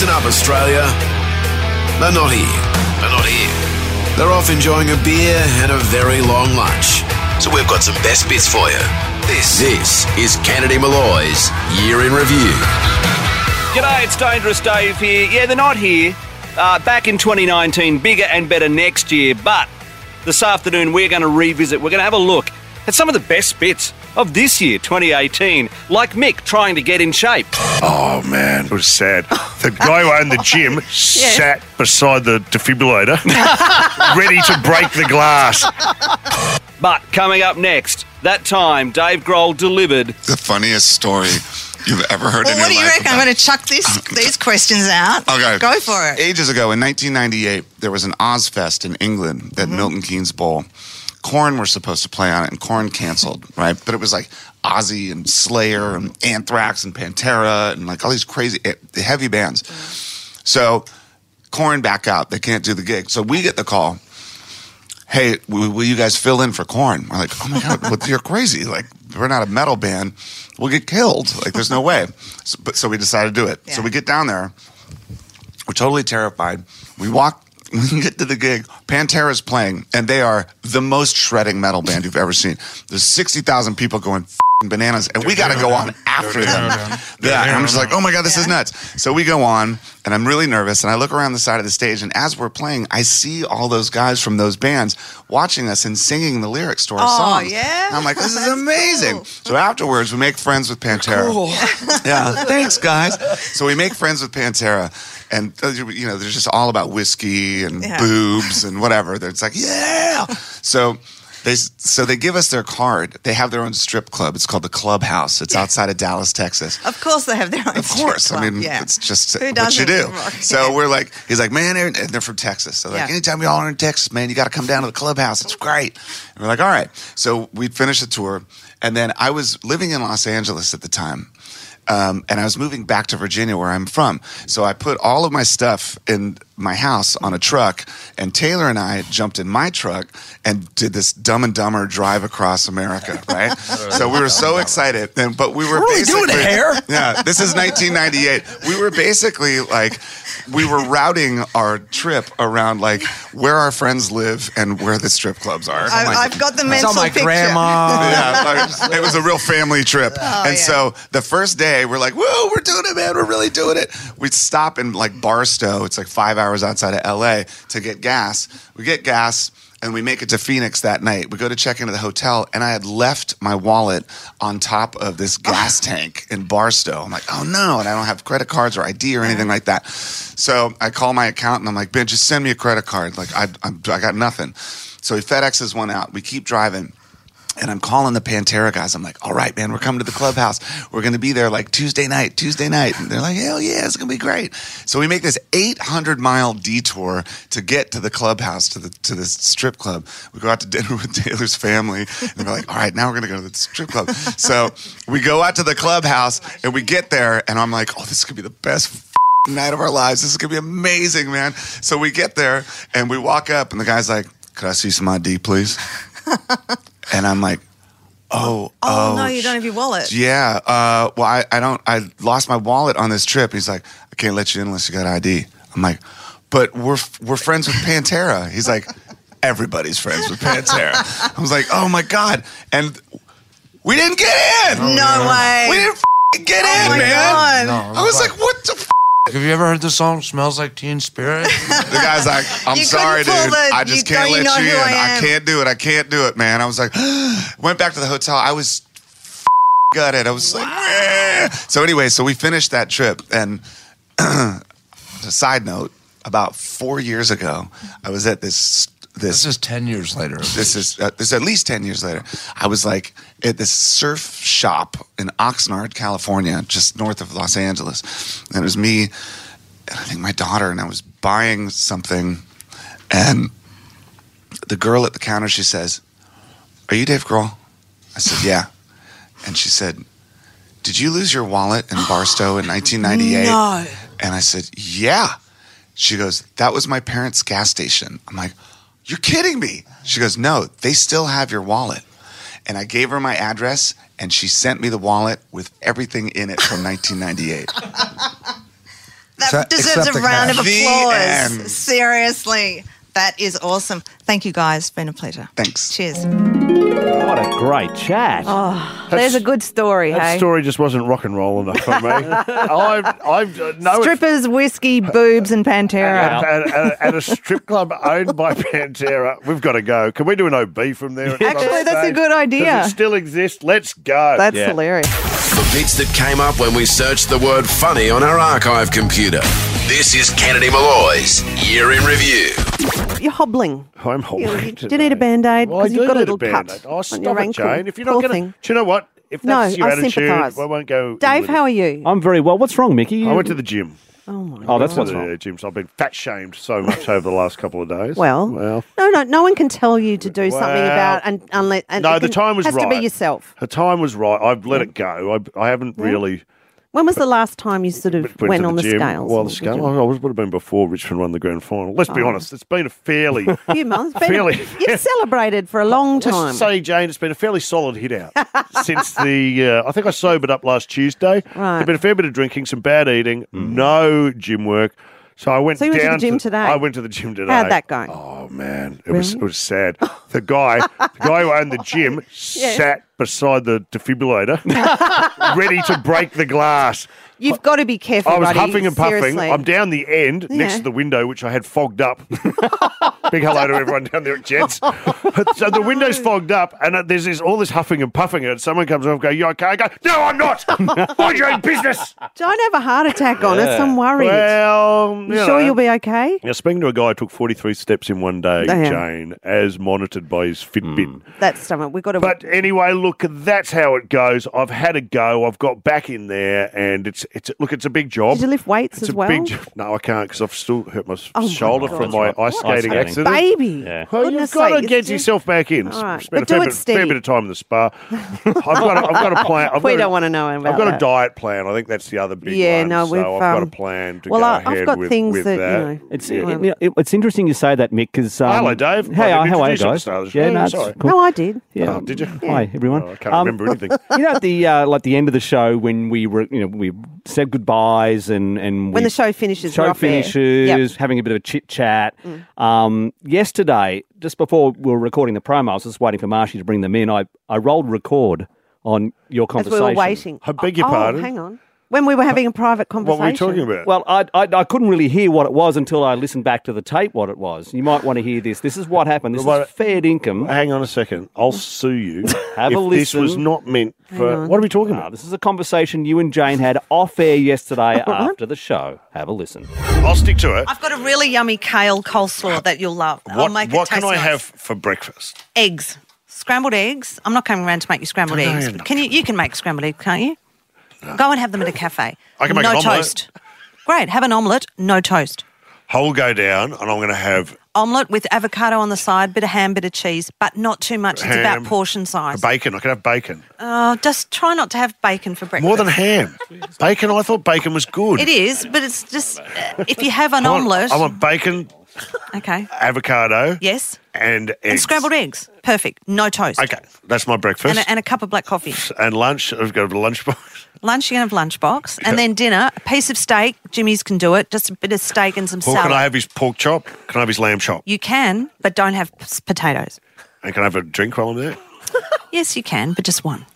Listen up, Australia. They're not here. They're not here. They're off enjoying a beer and a very long lunch. So we've got some best bits for you. This is Kennedy Malloy's Year in Review. G'day, it's Dangerous Dave here. Yeah, they're not here. Back in 2019, bigger and better next year. But this afternoon, we're going to revisit. We're going to have a look at some of the best bits of this year, 2018, like Mick trying to get in shape. Oh, man, it was sad. The guy who owned the gym sat beside the defibrillator, ready to break the glass. But coming up next, that time Dave Grohl delivered the funniest story you've ever heard in your life. What do you reckon? I'm going to chuck these questions out. Okay. Go for it. Ages ago, in 1998, there was an Ozfest in England at Milton Keynes Bowl. Korn were supposed to play on it, and Korn canceled, right? But it was like Ozzy and Slayer and Anthrax and Pantera and like all these crazy, heavy bands. So Korn back out. They can't do the gig. So we get the call, hey, will you guys fill in for Korn? We're like, oh my God, you're crazy. Like, we're not a metal band. We'll get killed. Like, there's no way. So we decided to do it. Yeah. So we get down there. We're totally terrified. We get to the gig. Pantera's playing, and they are the most shredding metal band you've ever seen. There's 60,000 people going bananas, and we got to go on after them. Yeah, and I'm just like, oh my God, this is nuts. So we go on, and I'm really nervous, and I look around the side of the stage, and as we're playing, I see all those guys from those bands watching us and singing the lyrics to our songs. Oh, yeah? And I'm like, this is amazing. Cool. So afterwards, we make friends with Pantera. Cool. Yeah, thanks, guys. So we make friends with Pantera. And, you know, they're just all about whiskey and boobs and whatever. It's like, yeah. So they give us their card. They have their own strip club. It's called the Clubhouse. It's outside of Dallas, Texas. Of course they have their own strip club. I mean, it's just what you do. So we're like, he's like, man, and they're from Texas. So like, anytime y'all are in Texas, man, you got to come down to the Clubhouse. It's great. And we're like, all right. So we finished the tour. And then I was living in Los Angeles at the time. And I was moving back to Virginia, where I'm from. So I put all of my stuff in my house on a truck, and Taylor and I jumped in my truck and did this Dumb and Dumber drive across America, right? So we were so excited. But we were basically doing hair. Yeah, this is 1998. We were basically like, we were routing our trip around like where our friends live and where the strip clubs are. I've got the mental my picture. grandma. Yeah, like, it was a real family trip. So the first day, we're like, whoa, we're doing it, man. We're really doing it. We'd stop in like Barstow. It's like 5 hours outside of LA to get gas. We get gas and we make it to Phoenix that night. We go to check into the hotel, and I had left my wallet on top of this gas tank in Barstow. I'm like, oh no, and I don't have credit cards or ID or anything like that. So I call my accountant. I'm like, Ben, just send me a credit card. Like I got nothing. So he FedExes one out. We keep driving. And I'm calling the Pantera guys. I'm like, all right, man, we're coming to the Clubhouse. We're going to be there like Tuesday night. And they're like, hell yeah, it's going to be great. So we make this 800-mile detour to get to the Clubhouse, to this strip club. We go out to dinner with Taylor's family. And we're like, all right, now we're going to go to the strip club. So we go out to the Clubhouse, and we get there. And I'm like, oh, this could be the best night of our lives. This is going to be amazing, man. So we get there, and we walk up, and the guy's like, could I see some ID, please? And I'm like, oh, no, you don't have your wallet. Yeah. Well, I lost my wallet on this trip. He's like, I can't let you in unless you got ID. I'm like, but we're friends with Pantera. He's like, everybody's friends with Pantera. I was like, oh my God. And we didn't get in. No way. We didn't get in, man. God. No, I was like, what the have you ever heard the song Smells Like Teen Spirit? The guy's like, I'm sorry, dude. I just can't let you in. I can't do it. I can't do it, man. I was like, went back to the hotel. I was gutted. I was like, eh. So anyway, so we finished that trip. And a side note, about 4 years ago, I was at this is 10 years later. This is at least 10 years later. I was like at this surf shop in Oxnard, California, just north of Los Angeles. And it was me and I think my daughter, and I was buying something. And the girl at the counter, she says, "Are you Dave Grohl?" I said, "Yeah." And she said, "Did you lose your wallet in Barstow in 1998? No. And I said, "Yeah." She goes, "That was my parents' gas station." I'm like, "You're kidding me." She goes, "No, they still have your wallet." And I gave her my address, and she sent me the wallet with everything in it from 1998. That deserves except a the round of cat. The applause. end. Seriously. That is awesome. Thank you, guys. Been a pleasure. Thanks. Cheers. What a great chat. There's a good story, That hey? story just wasn't rock and roll enough for me. I know Strippers, whiskey, boobs, and Pantera. at a strip club owned by Pantera. We've got to go. Can we do an OB from there? Actually, that's a good idea. Does it still exist? Let's go. That's Yeah. hilarious. The bits that came up when we searched the word funny on our archive computer. This is Kennedy Malloy's Year in Review. You're hobbling. I'm holding You do you need a Band-Aid? Well, I 'Cause do you've got a need little cut Band-Aid. on Oh, your stop it, ankle. Jane. If you're not Poor going to... thing. Do you know what? If No, that's your I attitude, sympathise. I won't go... Dave, how are you? I'm very well. What's wrong, Mickey? I went to the gym. Oh, my Oh, that's God. what's wrong. Gyms. I've been fat-shamed so much over the last couple of days. Well, no one can tell you to do something Well, about unless. And no, it the can- time was has right. to be yourself. The time was right. I've let it go. I haven't really... When was the last time you sort of went to on the gym. scales? Well, the scale, I would have been before Richmond won the grand final. Let's be honest, it's been a fairly... A few months. Fairly- You've celebrated for a long Let's time. just say, Jane, it's been a fairly solid hit out since the... I think I sobered up last Tuesday. Right. There's been a fair bit of drinking, some bad eating, no gym work. So I went So you went to the down gym today? I went to the gym today. How'd that go? Oh man, it was sad. The guy who owned the gym sat beside the defibrillator, ready to break the glass. You've got to be careful, I was buddy. huffing and puffing. Seriously. I'm down the end next Yeah. to the window, which I had fogged up. Big hello to everyone down there at Jets. So the window's fogged up, and there's all this huffing and puffing, and someone comes over and goes, "You okay?" I go, "No, I'm not. Mind your own business." Don't have a heart attack on us. I'm worried. Well, you sure you'll be okay? Now, speaking to a guy who took 43 steps in one day, Damn. Jane, as monitored by his Fitbit. That's something we've got to. But anyway, look, that's how it goes. I've had a go. I've got back in there, and it's a big job. Did you lift weights It's as a well? big job. No, I can't because I've still hurt my Oh my shoulder God. from my ice skating skating. accident. Baby. Yeah. Well, Goodness you've got to sake, get it's- yourself back in. All right. Spent But do it fair steady. bit of time in the spa. I've got a plan. We don't want to know about I've got that. a diet plan. I think that's the other big Yeah, one. no, so we've, I've got a plan to well, go I've ahead got with, things with that, that. It's interesting you say that, Mick, because... Hello, Dave. Hey, I didn't how are you introduce you at the guys? start of the Yeah, show. no, it's Sorry. cool. No, I did. Yeah. Oh, did you? Hi, everyone. Oh, I can't remember anything. You know, at the end of the show when we said goodbyes and When the show finishes, we're show off air. finishes, Yep. having a bit of a chit chat. Yesterday, just before we were recording the promo, I was just waiting for Marshy to bring them in. I rolled record on your As conversation. we were waiting. I beg your pardon? Hang on. When we were having a private What conversation. were we talking about? Well, I couldn't really hear what it was until I listened back to the tape what it was. You might want to hear this. This is what happened. This Well, is fair income. Hang on a second. I'll sue you Have if a this was listen. not meant for... What are we talking about? This is a conversation you and Jane had off air yesterday after the show. Have a listen. I'll stick to it. I've got a really yummy kale coleslaw that you'll love. I'll make it What taste can I nice. have for breakfast? Eggs. Scrambled eggs. I'm not coming around to make you scrambled No, eggs. you're But not. can you can make scrambled eggs, can't you? Go and have them at a cafe. I can make no an omelette. toast. Great. Have an omelette, no toast. Whole go down, and I'm going to have Omelette with avocado on the side, bit of ham, bit of cheese, but not too much. It's Ham. about portion size. bacon. I can have bacon. Just try not to have bacon for breakfast. More than ham. Bacon, I thought bacon was good. It is, but it's just if you have an I want- omelette. I want bacon, Okay. avocado, Yes. and eggs. And scrambled eggs. Perfect. No toast. Okay, that's my breakfast. And a cup of black coffee. And lunch, I've got a lunchbox. Lunch, you can have lunchbox. And then dinner, a piece of steak. Jimmy's can do it. Just a bit of steak and some Or salad. can I have his pork chop? Can I have his lamb chop? You can, but don't have potatoes. And can I have a drink while I'm there? Yes, you can, but just one.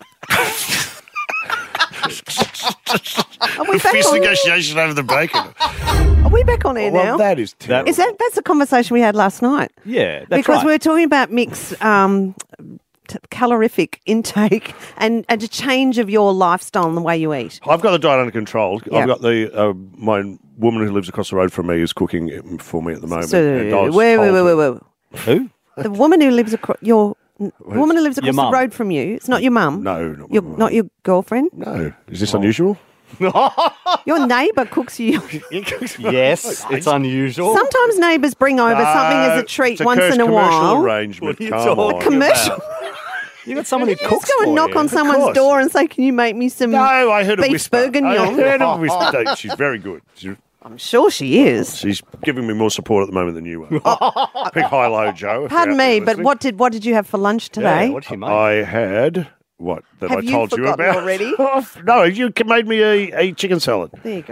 Are we back Fierce on, negotiation over the bacon. are we back on air now? Well, that is terrible. That's a conversation we had last night. Yeah, that's because right. we were talking about Mick's calorific intake and a change of your lifestyle and the way you eat. I've got the diet under control. Yeah. I've got my woman who lives across the road from me is cooking it for me at the moment. So, And I was wait. told to- Who? The woman who lives across the woman who lives Your across the mum. road from you. It's not your mum. No, not my Your, mum. not your girlfriend. No. Is this unusual? Your neighbour cooks you. Yes, it's unusual. Sometimes neighbours bring over something as a treat it's once in a commercial while. arrangement. What are you Come talking on. Commercial. You got someone who Just cooks go and for knock you. on someone's course. door and say, "Can you make me some?" No, I heard a beef whisper. bourguignon. I heard a whisper. She's very good. I'm sure she is. She's giving me more support at the moment than you are. Big high-low, Joe. if Pardon you're out me, there but listening. what did you have for lunch today? Yeah, what did you make? I had what that Have I you told you forgotten about already? No, you made me a chicken salad. There you go.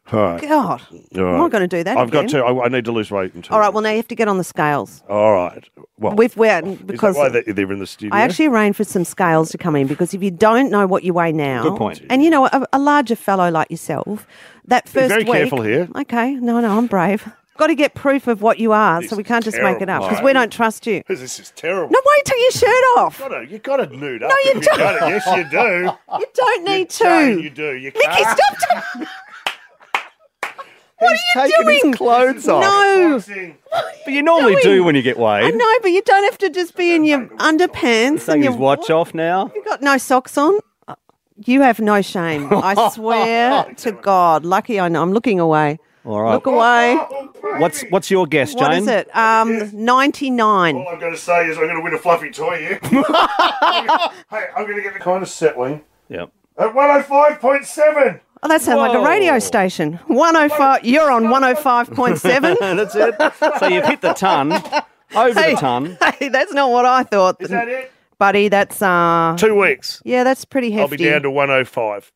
All right. God, All right. I'm not going to do that I've got again. to. I need to lose weight in 2 All right, weeks. well, now you have to get on the scales. All right. Well, We're is because that why they're in the studio? I actually arranged for some scales to come in because if you don't know what you weigh now, Good point. and you know a larger fellow like yourself, that first very week, careful here. Okay, no, I'm brave. Got to get proof of what you are, This so we is can't just make it up terrible, because mate. we don't trust you. This is terrible. No, wait till your shirt off. You got to nude up. No, you if got it. don't. Yes, you do. You don't need Jane, to. you do. You Mickey, can't. stop. What He's are you taking doing? his clothes off. No. Boxing. But you normally doing? do when you get I weighed. know, but you don't have to just be in your underpants Taking and your his watch off now. You got no socks on? You have no shame. I swear to God. Lucky I know. I'm looking away. All right. Look away. What's your guess, Jane? What is it? 99. All I'm going to say is I'm going to win a fluffy toy here. Hey, I'm going to get the kind of settling Yep. at 105.7. Oh, that sounds like a radio Whoa. station. 105. You're on 105.7. That's it. So you've hit the ton, over the ton. Hey, that's not what I thought. Is that it? Buddy, that's 2 weeks. yeah, that's pretty I'll hefty. be down to 105.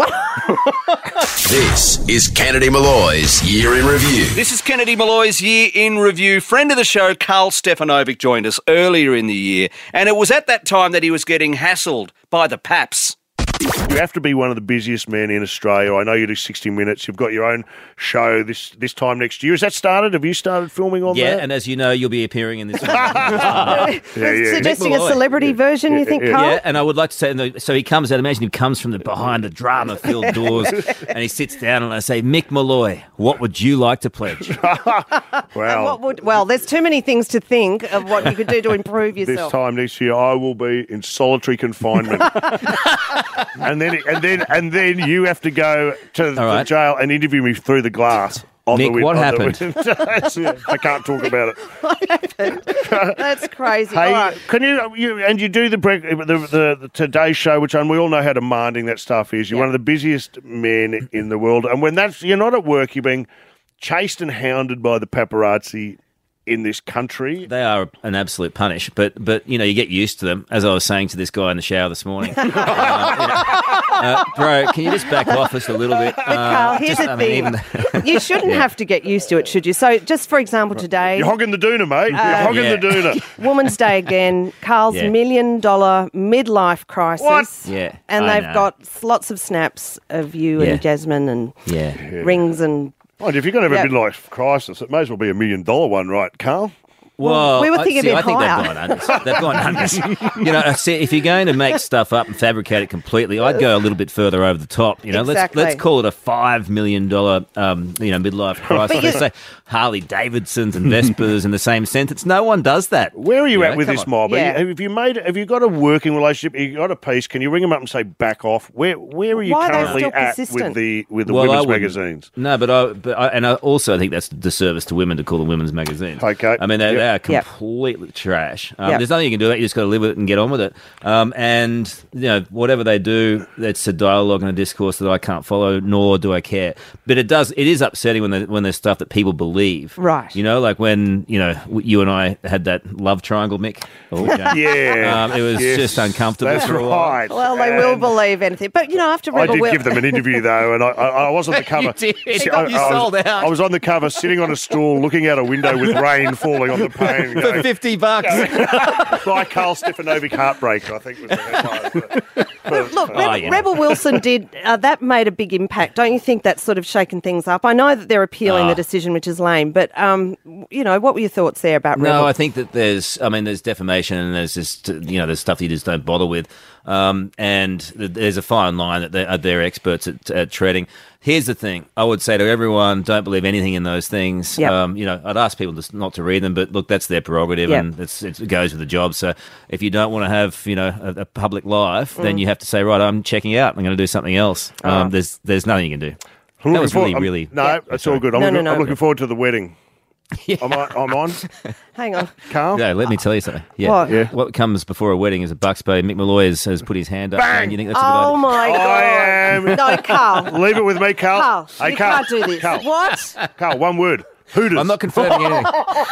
This is Kennedy Malloy's Year in Review. This is Kennedy Malloy's Year in Review. Friend of the show, Carl Stefanovic, joined us earlier in the year, and it was at that time that he was getting hassled by the Paps. You have to be one of the busiest men in Australia. I know you do 60 Minutes. You've got your own show this time next year. Has that started? Have you started filming on Yeah, that? and as you know, you'll be appearing in this one. yeah. Suggesting Mick a Malloy. celebrity version, you think, Carl? Yeah, and I I would like to say, so he comes out, imagine he comes from behind the drama-filled doors, and he sits down and I say, Mick Malloy, what would you like to pledge? Wow. Well, there's too many things to think of what you could do to improve This yourself. time next year, I will be in solitary confinement, and then you have to go to the right. jail and interview me through the glass. On Nick, the what on the happened? I can't talk about it. That's crazy. Hey, All right. can you do the Today Show, which we all know how demanding that stuff is. You're one of the busiest men in the world, and when you're not at work, you're being chased and hounded by the paparazzi in this country. They are an absolute punish, but you get used to them. As I was saying to this guy in the shower this morning, bro, can you just back off us a little bit? Carl, here's the thing. You shouldn't have to get used to it, should you? So, just for example, today, You're hogging the doona, mate. You're hogging yeah. the doona. Women's Day again, Carl's Yeah. $1 million midlife crisis. What? Yeah, And I they've know. got lots of snaps of you Yeah. and Jasmine and Yeah. rings and... Well, if you're going to have a Yeah. midlife crisis, it may as well be $1 million one, right, Carl? Well, we were thinking a bit I think higher. they've gone unders. If you're going to make stuff up and fabricate it completely, I'd go a little bit further over the top. Exactly. Let's call it a $5 million midlife crisis. They say Harley Davidsons and Vespers in the same sentence. No one does that. Where are you at with come this on. mob? Yeah. Have you got a working relationship? Have you got a piece? Can you ring them up and say back off? Where are you Why are they currently still at persistent? with the Well, I women's wouldn't. magazines? No, but I also think that's a disservice to women to call them women's magazines. Okay. I mean, they are Yep. completely trash. Yep. There's nothing you can do. You just got to live with it and get on with it. And whatever they do, it's a dialogue and a discourse that I can't follow, nor do I care. But it is upsetting when there's stuff that people believe. Right. Like when you and I had that love triangle, Mick. Oh, Jane. Yeah. It was Yes. just uncomfortable That's for a while. right. Well, they will believe anything. But, after I Rebel did Wil- give them an interview though, and I was on the cover. You did. I- You I was- sold out. I was on the cover, sitting on a stool, looking out a window with rain falling on the pane. For Going, $50. by Carl Stefanovic Heartbreak, I think was the headline. Look, you know. Rebel Wilson did, that made a big impact. Don't you think that's sort of shaken things up? I know that they're appealing the decision, which is lame, but, what were your thoughts there about Rebel? No, I think that there's defamation and there's just, there's stuff you just don't bother with. And there's a fine line that they're experts at treading. Here's the thing. I would say to everyone, don't believe anything in those things. Yep. I'd ask people just not to read them, but look, that's their prerogative Yep. and it goes with the job. So if you don't want to have, a public life, then you have to say, right, I'm checking out. I'm going to do something else. There's nothing you can do. I'm That looking was forward- really... No, that's all good. I'm No. looking forward to the wedding. I'm on. Hang on. Carl? Yeah, let me tell you something. Yeah. What? Yeah. What comes before a wedding is a bucks bay. Mick Malloy has put his hand up. Bang! And you think that's a good idea? Oh, my God. I am. No, Carl. Leave it with me, Carl. Carl, Hey, you Carl. can't do this. Carl. What? Carl, one word. Hooters. I'm not confirming anything.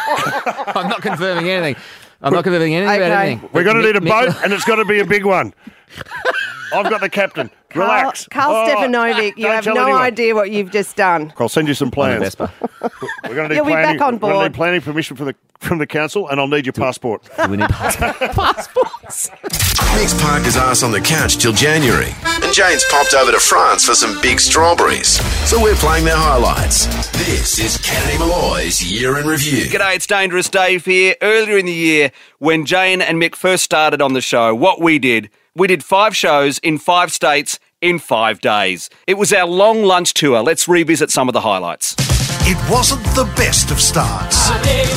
I'm not confirming anything. about Okay. anything. We're going to need a boat, and it's got to be a big one. I've got the captain. Relax. Carl Stefanovic, you don't have tell no anyone. idea what you've just done. I'll send you some plans. Vespa. We're going to need You'll be planning. back on We're gonna board. need planning permission from the council, and I'll need your passport. We need Passports. Nick's parked his ass on the couch till January, and Jane's popped over to France for some big strawberries. So we're playing their highlights. This is Kennedy Malloy's Year in Review. G'day, it's Dangerous Dave here. Earlier in the year, when Jane and Mick first started on the show, what we did 5 shows in 5 states in 5 days. It was our long lunch tour. Let's revisit some of the highlights. It wasn't the best of starts.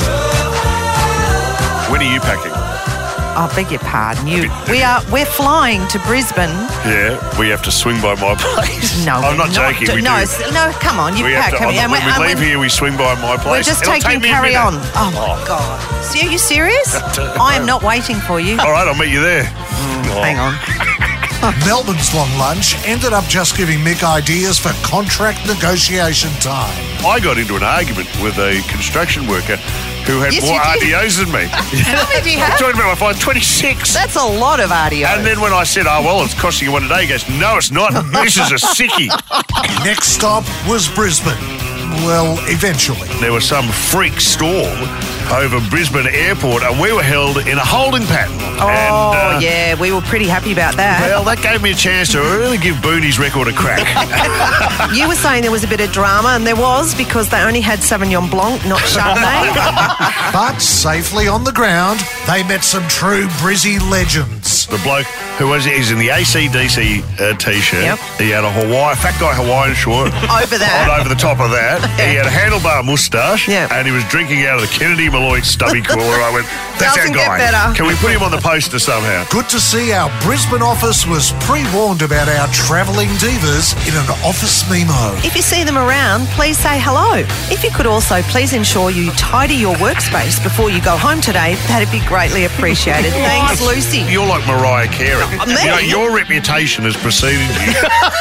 When are you packing? I beg your pardon. We're flying to Brisbane. Yeah, we have to swing by my place. No, I'm not we're joking. We no, do. no, come on, you We pack. have to, when we leave here, we swing by my place. We're just It'll taking take me a carry minute. on. Oh my God! So are you serious? I am not waiting for you. All right, I'll meet you there. Hang on. Melbourne's long lunch ended up just giving Mick ideas for contract negotiation time. I got into an argument with a construction worker who had Yes, more you did. RDOs than me. How many do you I'm have? talking about my phone, 26. That's a lot of RDO. And then when I said, oh, well, it's costing you one a day, he goes, no, it's not. This is a sickie. Next stop was Brisbane. Well, eventually. There was some freak storm over Brisbane Airport, and we were held in a holding pattern. Oh, yeah, we were pretty happy about that. Well, that gave me a chance to really give Boonie's record a crack. You were saying there was a bit of drama, and there was, because they only had Sauvignon Blanc, not Chardonnay. But safely on the ground, they met some true Brizzy legends. The bloke who is in the AC/DC T-shirt. Yep. He had a fat guy Hawaiian short. Over that. On over the top of that. He had a handlebar moustache. Yeah. And he was drinking out of the Kennedy Malloy stubby cooler. I went, that's Doesn't our guy. get better. Can we put him on the poster somehow? Good to see our Brisbane office was pre-warned about our travelling divas in an office memo. If you see them around, please say hello. If you could also please ensure you tidy your workspace before you go home today, that'd be greatly appreciated. Thanks, Lucy. You're like Mariah Carey. Me? You know, your reputation has preceded you.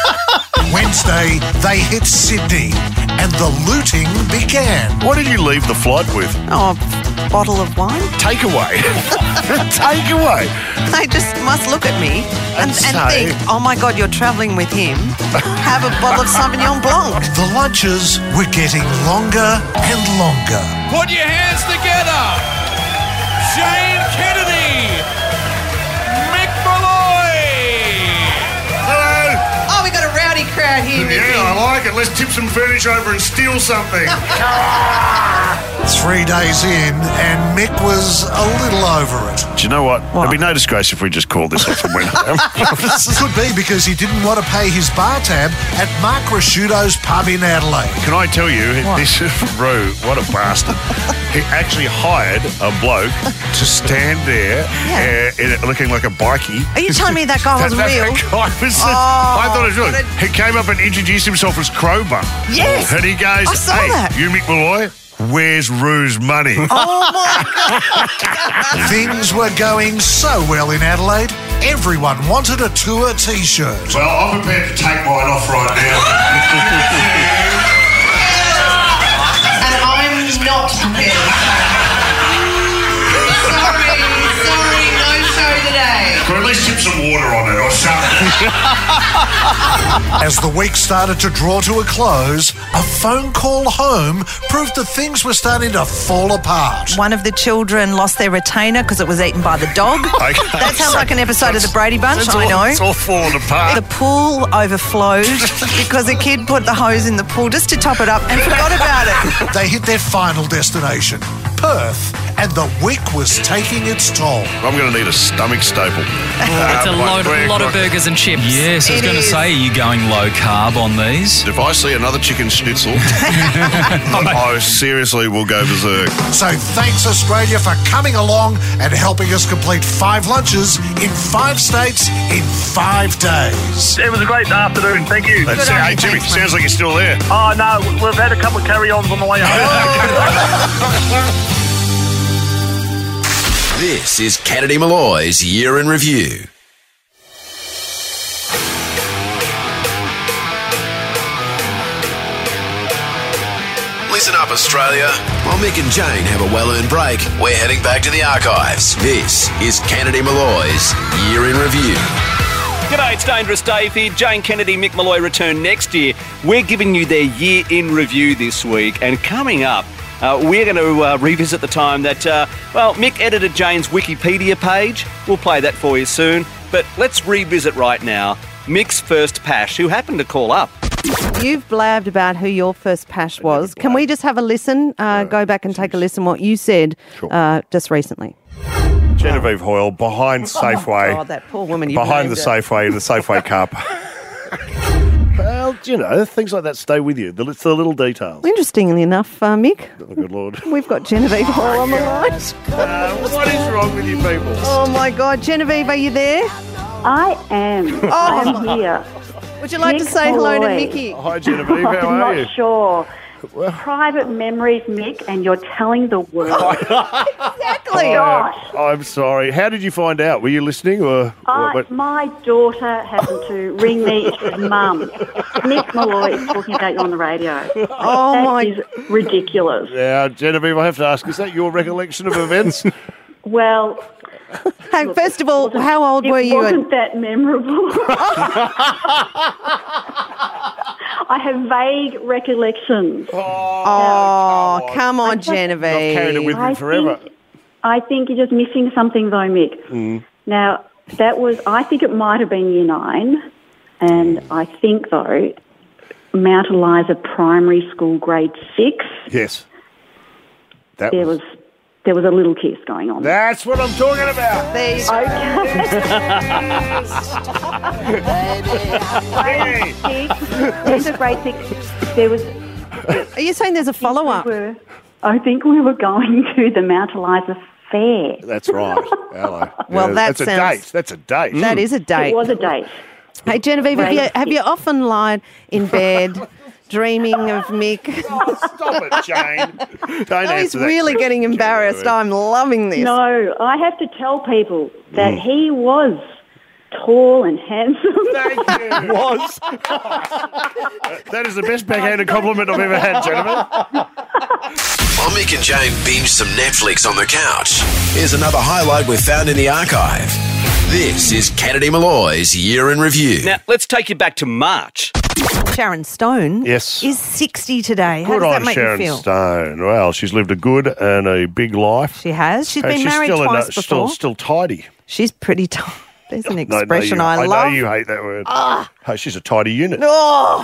Wednesday, they hit Sydney and the looting began. What did you leave the flight with? Oh, a bottle of wine? Takeaway. Takeaway. They just must look at me and say- think, oh my God, you're travelling with him. Have a bottle of Sauvignon Blanc. The lunches were getting longer and longer. Put your hands together. Shane Kennedy. Mick Malloy. Hello. Oh, we got a rowdy crowd here. Yeah, I like it. Let's tip some furniture over and steal something. 3 days in, and Mick was a little over it. Do you know what? There'd be no disgrace if we just called this off and went home. Could be because he didn't want to pay his bar tab at Mark Rasciuto's pub in Adelaide. Can I tell you, this Roo, what a bastard. He actually hired a bloke to stand there looking like a bikie. Are you telling me that guy was real? That guy was, Oh, I thought it was real. what a- He came up and introduced himself as Crowbar. Yes. And he goes, I saw hey, that. you Mick Malloy, where's Roo's money? Things were going so well in Adelaide, everyone wanted a tour T-shirt. Well, I'm prepared to take mine off right now. And I'm not prepared. Sorry, no show today. Or at least tip some water on it or something. As the week started to draw to a close, a phone call home proved that things were starting to fall apart. One of the children lost their retainer because it was eaten by the dog. Okay. That sounds like an episode of the Brady Bunch, I know. It's all falling apart. The pool overflowed because a kid put the hose in the pool just to top it up and forgot about it. They hit their final destination, Perth, and the week was taking its toll. I'm going to need a stomach staple. It's a lot of burgers and chips. Yes, I was It going to is. say, are you going low carb on these? If I see another chicken schnitzel, I seriously will go berserk. So thanks, Australia, for coming along and helping us complete 5 lunches in 5 states in 5 days. It was a great afternoon, thank you. That's Good on hey, you, Jimmy, thanks, sounds like you're still there. Oh no, we've had a couple of carry-ons on the way home. This is Kennedy Malloy's Year in Review. Listen up, Australia. While Mick and Jane have a well-earned break, we're heading back to the archives. This is Kennedy Malloy's Year in Review. G'day, it's Dangerous Dave here. Jane Kennedy, Mick Malloy return next year. We're giving you their year in review this week. And coming up, we're going to revisit the time that, Mick edited Jane's Wikipedia page. We'll play that for you soon. But let's revisit right now Mick's first pash, who happened to call up. You've blabbed about who your first pash was. Can we just have a listen? Go back and take a listen what you said just recently. Genevieve Hoyle behind Safeway. Oh, God, that poor woman. Behind the Safeway in the Safeway Cup. Well, things like that stay with you. It's the little details. Interestingly enough, Mick. Oh, good Lord. We've got Genevieve Hoyle on the line. What is wrong with you people? Oh, my God. Genevieve, are you there? I am. I am here. Would you like to say hello to Mickey? Hi, Genevieve. How I'm are you? not sure. Private memories, Mick, and you're telling the world. Exactly. I'm sorry. How did you find out? Were you listening or? My daughter happened to ring me. It was Mum. Mick Malloy is talking about you on the radio. That is ridiculous. Now, Genevieve, I have to ask, is that your recollection of events? Well... Hey, first of all, how old were you? It wasn't that memorable. I have vague recollections. Oh, come on, Genevieve. I've carried it with me forever. I think you're just missing something, though, Mick. Now, I think it might have been Year 9, and I think, though, Mount Eliza Primary School, Grade 6. Yes. There was a little kiss going on. That's what I'm talking about. There you go. Grade 6. There was. Are you saying there's a follow-up? I think we were going to the Mount Eliza Fair. That's right. Hello. Well, that's a date. That's a date. That is a date. It was a date. Hey, Genevieve, have you often lied in bed dreaming of Mick? Oh, stop it, Jane. Don't answer he's that really question, getting embarrassed. Genevieve. I'm loving this. No, I have to tell people that he was tall and handsome. Thank you. Was. That is the best backhanded compliment I've ever had, gentlemen. While Mick and Jane binge some Netflix on the couch, here's another highlight we've found in the archive. This is Kennedy Malloy's Year in Review. Now, let's take you back to March. Sharon Stone is 60 today. How Good does that on make Sharon you feel? Stone. Well, she's lived a good and a big life. She has. She's And been she's married still twice before. Still tidy. She's pretty tidy. There's an No, expression I love. I know you hate that word. Hey, she's a tidy unit. Oh!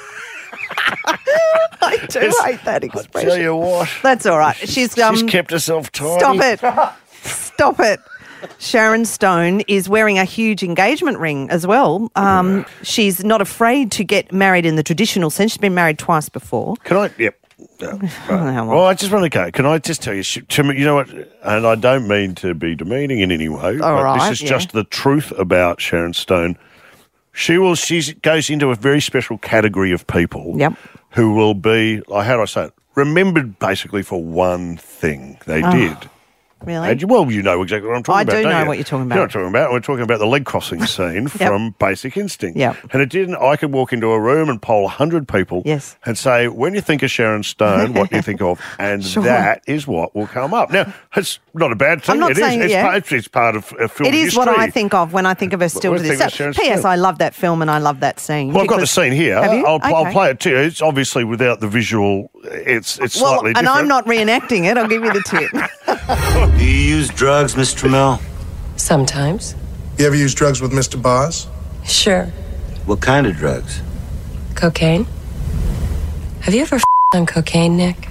I do hate that expression. I tell you what. That's all right. She's kept herself tidy. Stop it. Stop it. Sharon Stone is wearing a huge engagement ring as well. She's not afraid to get married in the traditional sense. She's been married twice before. Can I? Yep. Well, I just want to go. Can I just tell you, you know what? And I don't mean to be demeaning in any way, but this is just the truth about Sharon Stone. She goes into a very special category of people who will be, how do I say it, remembered basically for one thing they did. Really? Well, you know exactly what I'm talking about. I do know you? what you're talking about. You know what I'm talking about? We're talking about the leg crossing scene from Basic Instinct. Yep. And it didn't. I could walk into a room and poll 100 people and say, when you think of Sharon Stone, what do you think of? And that is what will come up. Now, it's not a bad thing. I'm not saying It's part of film history. It is what I think of when I think of her still to this day. P.S. I love that film and I love that scene. Well, I've got the scene here. Have you? I'll play it to you. It's obviously without the visual. It's slightly different. And I'm not reenacting it. I'll give you the tip. Do you use drugs, Miss Trammell? Sometimes. You ever use drugs with Mr. Boz? Sure. What kind of drugs? Cocaine. Have you ever on cocaine, Nick?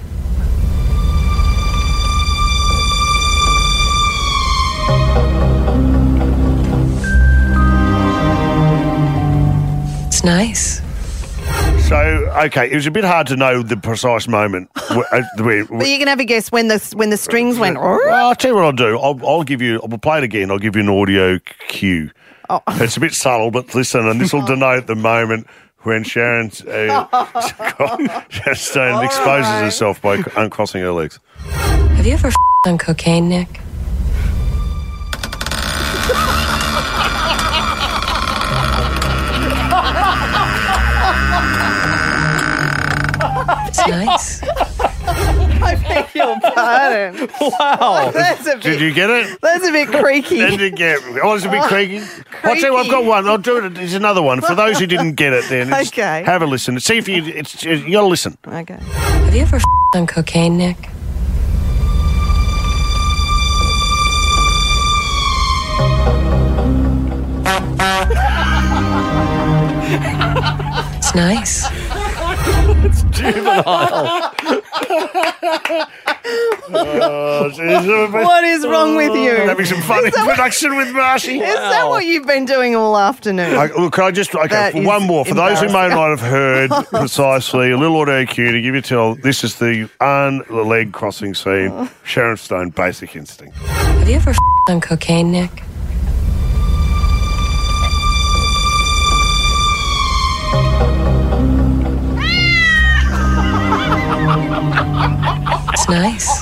It's nice. So, okay, it was a bit hard to know the precise moment. But you can have a guess when the strings went. Well, I'll tell you what I'll do. I'll play it again. I'll give you an audio cue. Oh. It's a bit subtle, but listen, and this will denote the moment when Sharon Stone exposes herself by uncrossing her legs. Have you ever on cocaine, Nick? It's nice. I beg your pardon. I don't. Wow. Did you get it? That's a bit creaky. Did you get it? Oh, it's a bit creaky. I'll tell you, I've got one. I'll do it. There's another one. For those who didn't get it, then Okay. have a listen. See if you got to listen. Okay. Have you ever on cocaine, Nick? It's nice. It's juvenile. What is wrong with you? Having some fun in production with Marshy. Is that what you've been doing all afternoon? Look, That is one more. For those who may embarrassing. not have heard precisely, a little audio cue to give you a tell. This is the leg crossing scene. Sharon Stone, Basic Instinct. Have you ever on cocaine, Nick? It's nice.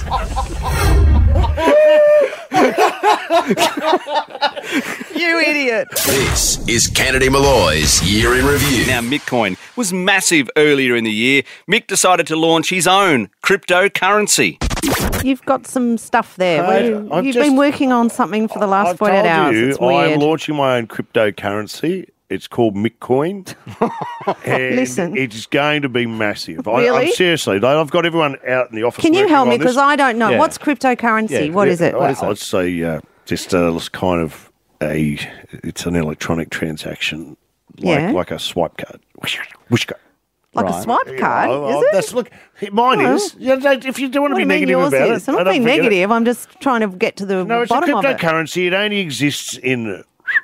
You idiot. This is Kennedy Malloy's Year in Review. Now, Bitcoin was massive earlier in the year. Mick decided to launch his own cryptocurrency. You've got some stuff there. I've You've just- been working on something for the last I've 48 told hours. you, It's weird. I'm launching my own cryptocurrency. It's called Bitcoin. And Listen. it's going to be massive. Really? I'm seriously, I've got everyone out in the office. Can you working help me? on this. Because I don't know. Yeah. What's cryptocurrency? What is it? Well, I'd say just kind of it's an electronic transaction, Yeah. like a swipe card. Whoosh card. Like a swipe card, is it? That's, look, mine is. Yeah, if you don't want to What do be you mean negative yours about is? it. I'm not don't being forget it. negative. I'm just trying to get to the No, it's a bottom of it. cryptocurrency. It only exists in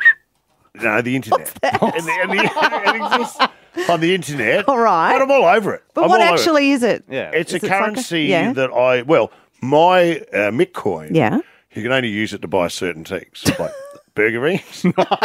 the internet. And it exists on the internet. All right. But I'm all over it. But I'm what all over actually it. is it? Yeah. It's Is a it like a- currency yeah. that my Bitcoin. Yeah. You can only use it to buy certain things, like burger rings.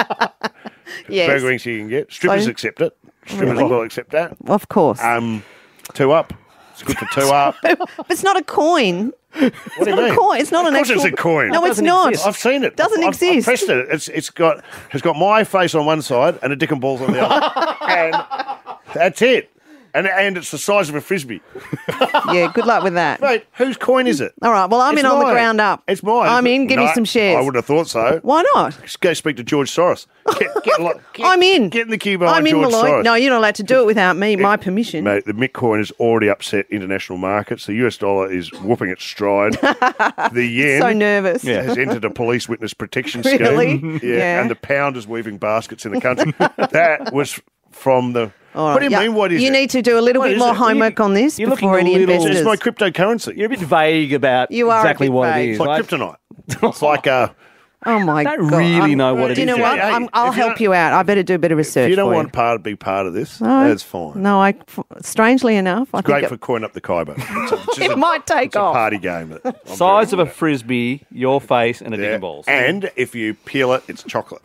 Yes. Burger rings you can get. Strippers So- accept it. Strippers Really? will accept that. Of course. 2 up. It's good for 2 up. but it's not a coin. What do It's you not mean? a coin. It's not Of an course actual. it's a coin. No, it's not. I've seen it. Doesn't I've exist. pressed it. It's got my face on one side and a dick and balls on the other. And that's it. And it's the size of a frisbee. Yeah, good luck with that. Mate, whose coin is it? All right, well, I'm It's in on the mine. ground up. It's mine. I'm in. Give me No, some shares. I wouldn't have thought so. Why not? Just go speak to George Soros. I'm in. Get in the queue behind I'm in, George Malloy. Soros. No, you're not allowed to do it without me, my permission. Mate, the Bitcoin has already upset international markets. The US dollar is whooping its stride. The yen So nervous. has entered a police witness protection Really? scheme. Yeah. And the pound is weaving baskets in the country. That was from the... All What do right, you yeah. mean, what is You it? need to do a little What bit is more it? homework on this you're looking before a any little- investors. It's my cryptocurrency. You're a bit vague about You are a exactly bit what vague. it is. It's like kryptonite. It's like Oh my I god! don't really know what it Do you is know what? yet. Hey, I'll if you help you out. I better do a bit of research. If you don't for want to be part of this, No. that's fine. No, strangely enough, I Great think for coining up the Khyber. it might take It's off. a party game. Size of a frisbee, your face, and a dick and balls. And if you peel it, it's chocolate.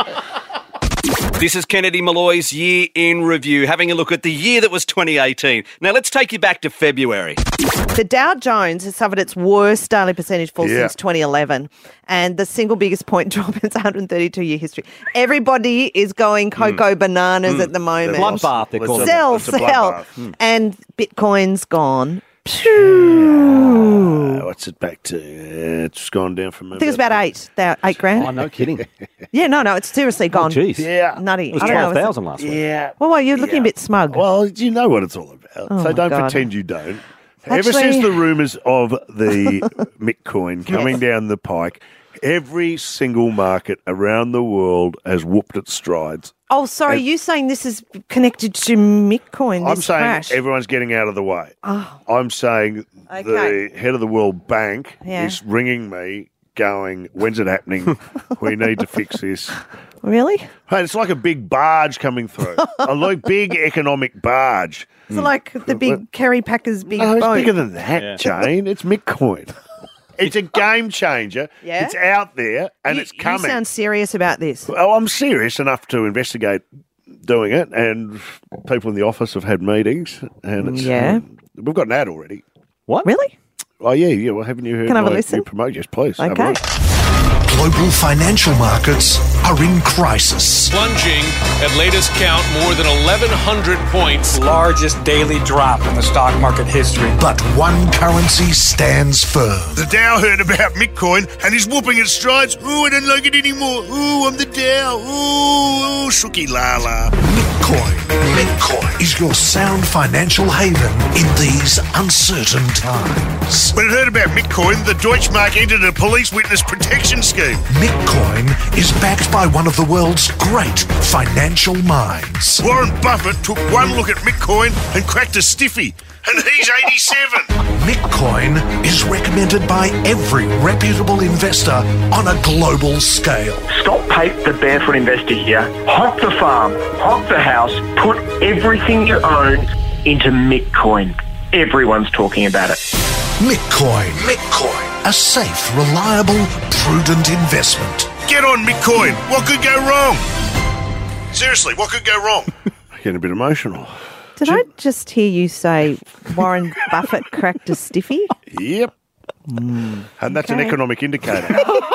This is Kennedy Malloy's Year in Review, having a look at the year that was 2018. Now, let's take you back to February. The Dow Jones has suffered its worst daily percentage fall Yeah. since 2011, and the single biggest point drop in its 132-year history. Everybody is going cocoa bananas at the moment. Bloodbath, they're calling it. Sell, It's a sell. bloodbath. And Bitcoin's gone. What's it back to? It's gone down from... I think it's about $8 grand. Oh, no kidding. Yeah, no, it's seriously gone. Jeez. Yeah. Nutty. It was I don't know. 12,000 last week. Yeah. Well, you're looking a bit smug. Well, you know what it's all about. Oh, so my don't God. pretend you don't. Ever Actually- since the rumours of the Bitcoin coming down the pike, every single market around the world has whooped its strides. Oh, sorry, you saying this is connected to Bitcoin, I'm this saying crash? everyone's getting out of the way. Oh. I'm saying Okay. the head of the World Bank Yeah. is ringing me going, when's it happening? We need to fix this. Really? Hey, it's like a big barge coming through. A like big economic barge. It's like the big Kerry Packers big No, it's boat. bigger than that, Jane. It's Bitcoin. It's a game changer. Yeah? It's out there and it's You coming. sound serious about this. Well, I'm serious enough to investigate doing it, and people in the office have had meetings, and it's Yeah. we've got an ad already. What? Really? Oh yeah. Well, haven't you heard? Can I have a my listen? new promote? Yes, please. Have a Okay. look. global financial markets are in crisis. Plunging at latest count more than 1,100 points. Largest daily drop in the stock market history. But one currency stands firm. The Dow heard about Bitcoin and is whooping its strides. Ooh, I don't like it anymore. Ooh, I'm the Dow. Ooh, shooky la la. Bitcoin is your sound financial haven in these uncertain times. When it heard about Bitcoin, the Deutsche Mark entered a police witness protection scheme. Bitcoin is backed by one of the world's great financial minds. Warren Buffett took one look at Bitcoin and cracked a stiffy, and he's 87. Bitcoin is recommended by every reputable investor on a global scale. Stop Pate the Barefoot Investor here. Hop the farm, hop the house, put everything you own into Bitcoin. Everyone's talking about it. Bitcoin. A safe, reliable, prudent investment. Get on Bitcoin. What could go wrong? Seriously, what could go wrong? Getting a bit emotional. Did I just hear you say Warren Buffett cracked a stiffy? Yep. And that's an economic indicator.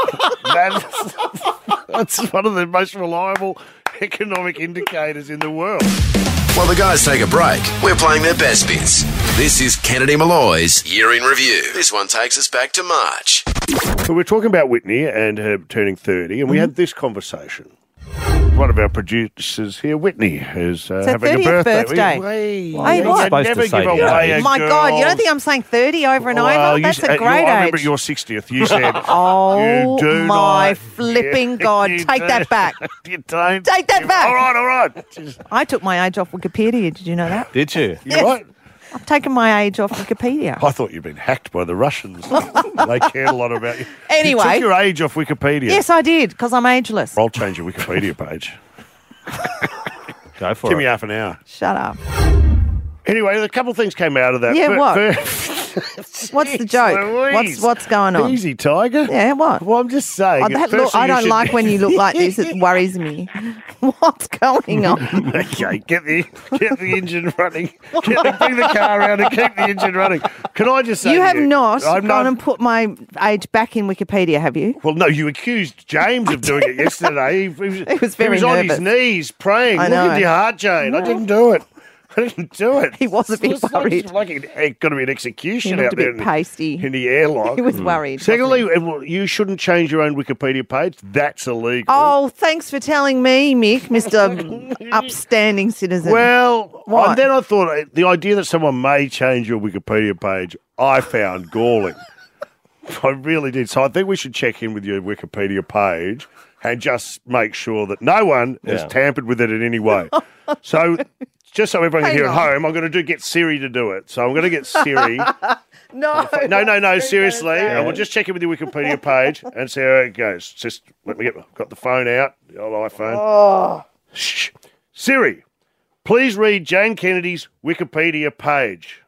That's one of the most reliable economic indicators in the world. While the guys take a break, we're playing their best bits. This is Kennedy Malloy's Year in Review. This one takes us back to March. So we're talking about Whitney and her turning 30, and we had this conversation. One of our producers here, Whitney, is having a birthday. Hey, what? Never give away a my girl. God, you don't think I'm saying 30 over and Well, over? That's a great I remember age. your 60th. You said, Oh, you do my not. flipping God. You Take that don't. back. You don't. Take that back. All right. I took my age off Wikipedia. Did you know that? Did you? You're right. I've taken my age off Wikipedia. I thought you'd been hacked by the Russians. They cared a lot about you. Anyway. You took your age off Wikipedia. Yes, I did, because I'm ageless. I'll change your Wikipedia page. Go for Give it. me half an hour. Shut up. Anyway, a couple of things came out of that. Yeah, what? What's the joke? Louise. What's going on? Easy, Tiger. Yeah, what? Well, I'm just saying. I don't like when you look like this. It worries me. What's going on? Okay, get the engine running. Bring the car around and keep the engine running. Can I just say You have not I'm gone and put my age back in Wikipedia, have you? Well, no, you accused James of doing it yesterday. He was very on his nervous. knees praying. I Look know. at your heart, Jane. I didn't do it. He was a bit worried. It's like it got to be an execution He out looked a there bit pasty. in the airlock. He was worried. Secondly, you shouldn't change your own Wikipedia page. That's illegal. Oh, thanks for telling me, Mick, Mr. upstanding citizen. Well, What? and then I thought the idea that someone may change your Wikipedia page, I found galling. I really did. So I think we should check in with your Wikipedia page and just make sure that no one has tampered with it in any way. So just so everyone can hear at home, I'm going to get Siri to do it. So I'm going to get Siri. No, seriously. And we'll just check in with your Wikipedia page and see how it goes. Just let me got the phone out, the old iPhone. Oh. Shh. Siri, please read Jane Kennedy's Wikipedia page.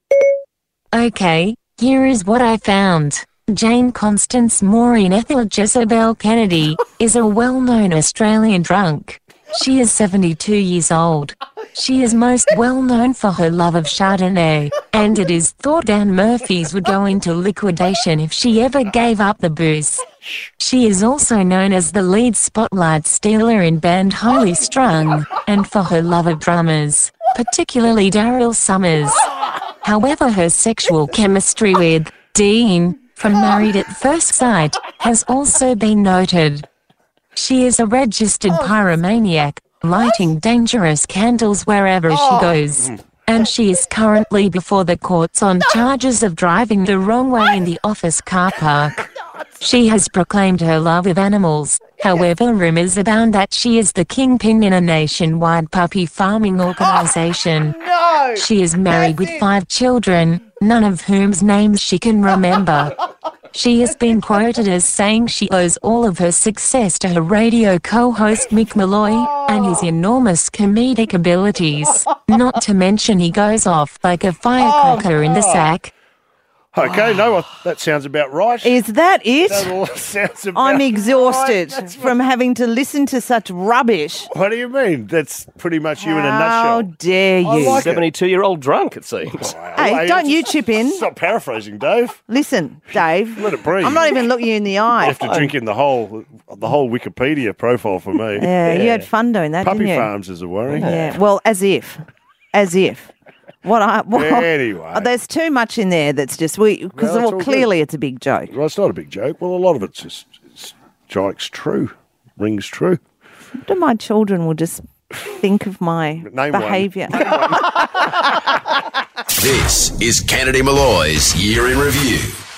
Okay, here is what I found. Jane Constance Maureen Ethel Jezebel Kennedy is a well-known Australian drunk. She is 72 years old. She is most well known for her love of Chardonnay, and it is thought Dan Murphy's would go into liquidation if she ever gave up the booze. She is also known as the lead spotlight stealer in band Highly Strung, and for her love of drummers, particularly Daryl Summers. However, her sexual chemistry with Dean from Married at First Sight has also been noted. She is a registered pyromaniac, lighting dangerous candles wherever she goes. And she is currently before the courts on charges of driving the wrong way in the office car park. She has proclaimed her love of animals. However, rumors abound that she is the kingpin in a nationwide puppy farming organization. No! She is married with 5 children, none of whom's names she can remember. She has been quoted as saying she owes all of her success to her radio co-host Mick Malloy and his enormous comedic abilities, not to mention he goes off like a firecracker in the sack. Okay, that sounds about right. Is that it? That all sounds about I'm exhausted right. from having to listen to such rubbish. What do you mean? That's pretty much you in a How nutshell. dare I you? like it. 72-year-old drunk, it seems. Hey, don't you chip in. Stop paraphrasing, Dave. Listen, Dave. Let it breathe. I'm not even looking you in the eye. You have to drink in the whole Wikipedia profile for me. Yeah, you had fun doing that, Puppy didn't you? farms is a worry. Yeah, well, as if. Anyway. There's too much in there that's just because No, it's all clearly it's a big joke. Well, it's not a big joke. Well, a lot of it's just jokes true, rings true. Do my children will just think of my Name behaviour? This is Kennedy Malloy's Year in Review.